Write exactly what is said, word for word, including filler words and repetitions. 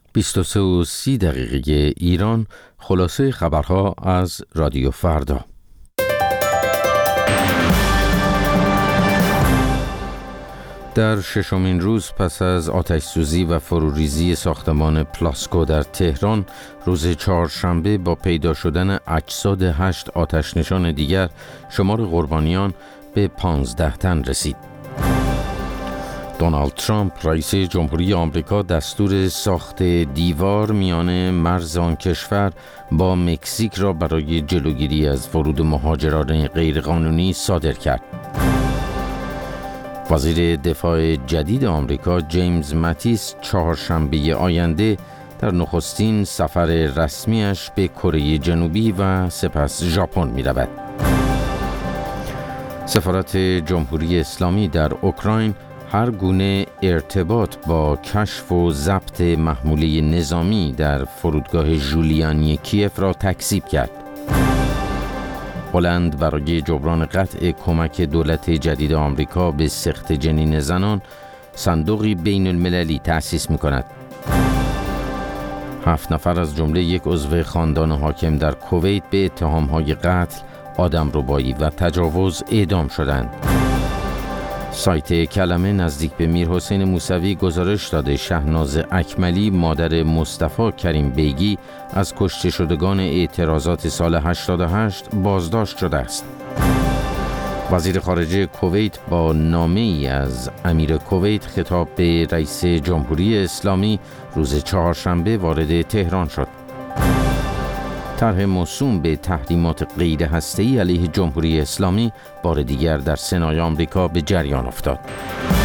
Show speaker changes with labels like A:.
A: بیست و سه و سی دقیقه ایران. خلاصه خبرها از رادیو فردا. در ششمین روز پس از آتش‌سوزی و فروریزی ساختمان پلاسکو در تهران، روز چهارشنبه با پیدا شدن اجساد هشت آتش‌نشان دیگر، شمار قربانیان به پانزده تن رسید. دونالد ترامپ رئیس جمهوری آمریکا دستور ساخت دیوار میان مرز آن کشور با مکزیک را برای جلوگیری از ورود مهاجران غیرقانونی صادر کرد. وزیر دفاع جدید آمریکا جیمز ماتیس چهارشنبه آینده در نخستین سفر رسمیش به کره جنوبی و سپس ژاپن می‌رود. سفارت جمهوری اسلامی در اوکراین هر گونه ارتباط با کشف و ضبط محموله نظامی در فرودگاه ژولیانی کیف را تکذیب کرد. هلند برای جبران قطع کمک دولت جدید آمریکا به سقط جنین زنان صندوقی بین المللی تأسیس می‌کند. هفت نفر از جمله یک عضو خاندان حاکم در کویت به اتهام‌های قتل، آدمربایی و تجاوز اعدام شدند. سایت کلمه نزدیک به میرحسین موسوی گزارش داده شهناز اکملی، مادر مصطفی کریم بیگی، از کشته شدگان اعتراضات سال هشتاد و هشت بازداشت شده است. وزیر خارجه کویت با نامه ای از امیر کویت خطاب به رئیس جمهوری اسلامی روز چهارشنبه وارد تهران شد. طرح موسوم به تحریمات غیر هسته‌ای علیه جمهوری اسلامی بار دیگر در سنای آمریکا به جریان افتاد.